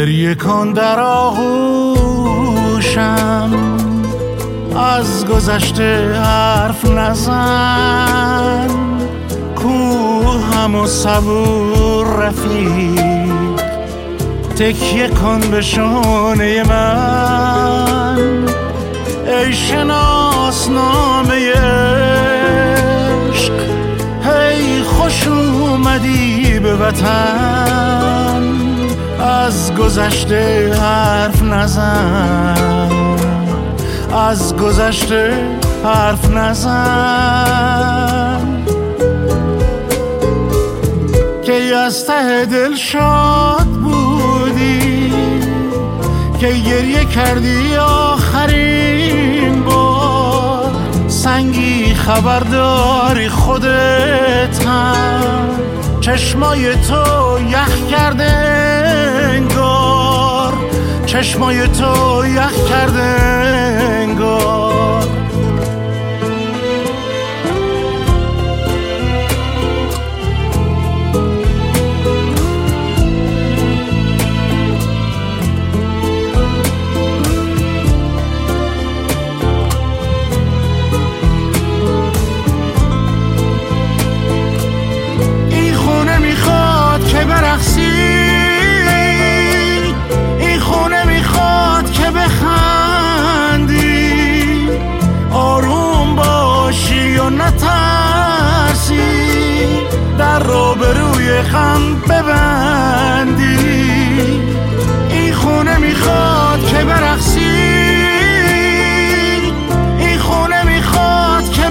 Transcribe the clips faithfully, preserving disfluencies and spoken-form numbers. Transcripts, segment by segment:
گریه کن در آغوشم، از گذشته حرف نزن، کوهم و صبور رفیق، تکیه کن به شانه من. ای شناسنامه عشق، هی خوش اومدی به وطن، از گذشته حرف نزن، از گذشته حرف نزن. که از ته دل شاد بودی، که گریه کردی آخرین بار، سنگی خبرداری خودت هم، چشمای تو یخ کرده انگار، چشمای تو یخ کرده انگار. این خونه میخواد که برقصی، این خونه میخواد که بخندی، آروم باشی و نترسی، در رو به روی غم ببندی. این خونه میخواد که برقصی، این خونه میخواد که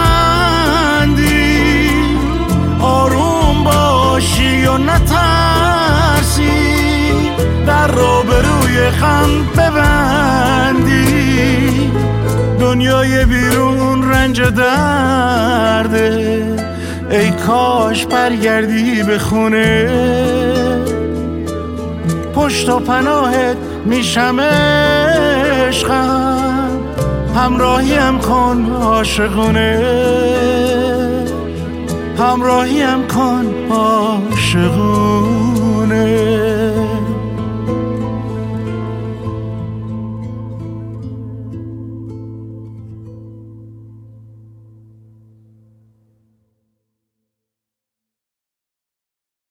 بخندی، آروم باشی و نترسی، در رو به روی غم ببندی. دنیای بیرون رنج و درده، ای کاش برگردی به خونه، پشت و پناهت میشم عشقم، همراهیم کن عاشقونه، همراهیم کن عاشقونه.